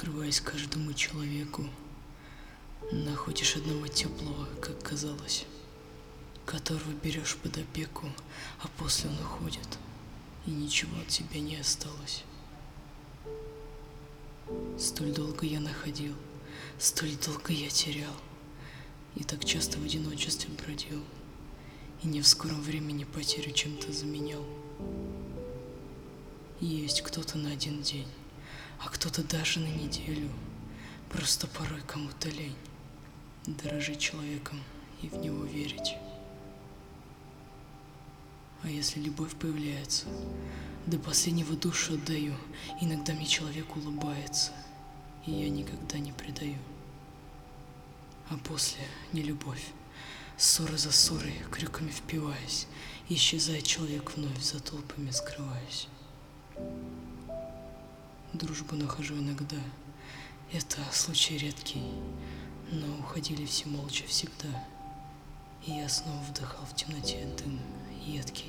открываясь каждому человеку, находишь одного теплого, как казалось, которого берешь под опеку, а после он уходит, и ничего от тебя не осталось. Столь долго я находил, столь долго я терял, и так часто в одиночестве бродил, и не в скором времени потерю чем-то заменял. Есть кто-то на один день, а кто-то даже на неделю. Просто порой кому-то лень дорожить человеком и в него верить. А если любовь появляется, до последнего душу отдаю. Иногда мне человек улыбается, и я никогда не предаю. А после не любовь, ссора за ссорой, крюками впиваясь, исчезает человек вновь, за толпами скрываясь. Дружбу нахожу иногда, это случай редкий, но уходили все молча всегда, и я снова вдыхал в темноте дым едкий.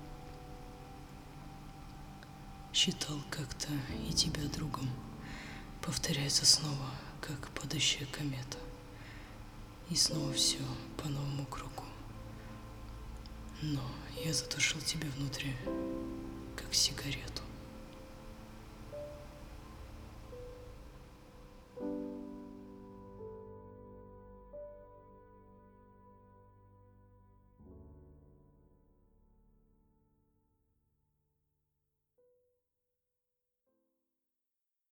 Считал как-то и тебя другом, повторяется снова, как падающая комета, и снова все по новому кругу. Но я затушил тебя внутри, как сигарету.